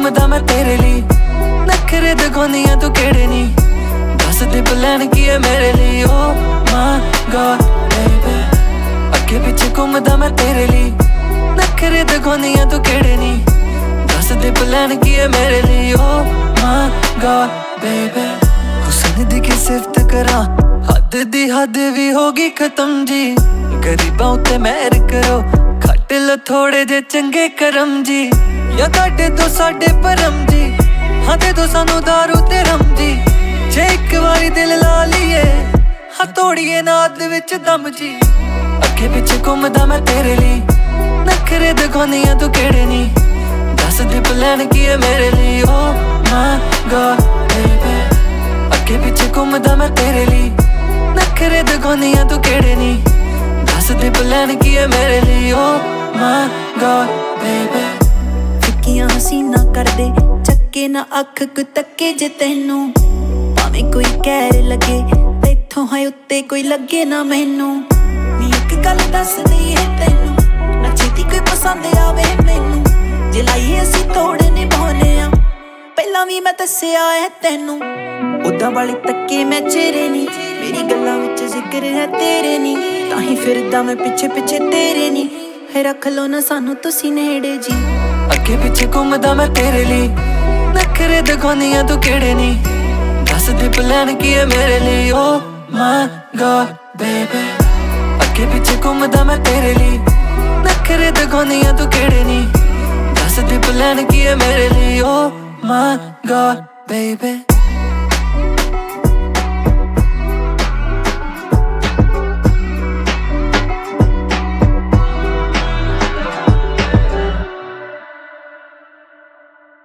घूमदा मैं तेरे लिए, नखरे दिखाउंदियां तू केड़े नी, दस दे प्लान की है मेरे लिए। ओ माय गॉड बेबी, अगे पीछे घूमदा मैं तेरे लिए, नखरे दिखाउंदियां तू केड़े नी, दस दे प्लान की है मेरे लिए। ओ माय गॉड बेबी, हुस्न दी की सिफत करा, हद दी हद भी होगी खत्म जी, गरीबां उत्ते मेहर करो, खट लो थोड़े जे चंगे करम जी, या काटे तो साडे परम जी, हाँ दे दो सानू दारू ते रम जी, जे एक बारी दिल ला लीए हाँ तोड़िए नाद विच दम जी। अगे पिछे घूमदा मैं तेरे लिए, नखरे दिखाउंदियां तू केड़े नी, दस दे प्लान की है मेरे लिए। ओ माय गॉड बेबी, अगे पिछे घूमदा मैं तेरे लिए, नखरे दिखाउंदियां तू केड़े नी, दस दे प्लान की है मेरे लिए। ओ माय गॉड बेबी, फिक्कियां हसीना कर दे चक्के ना अख को तके जे तेनू, भावें कोई कहर लगे तेथों है उत्ते कोई लगे ना मैनू। नी एक गल दस दईए तेनू, ना छेती कोई पसंद आवे मैनू, जे लाइए असी तोड़ निभाने आ, पहला भी मैं दस्सिया है तेनू। उदा वाले तक्के मैं चेहरे नी, मेरी गल्लां विच जिक्र है तेरे नी, ताही फिरदा मैं पिछे पिछे तेरे नी, है रख लो ना सानू तुसी नेड़े जी। अगे पिछे घूमदा मैं तेरे लिए, नखरे दिखाउंदियां तू केड़े नी, दस दे प्लान की है मेरे लिए। ओ माय गॉड बेबी, अगे पिछे घूमदा मैं तेरे लिए, नखरे दिखाउंदियां तू केड़े नी, दस दे प्लान की है मेरे लिए। Oh my God baby.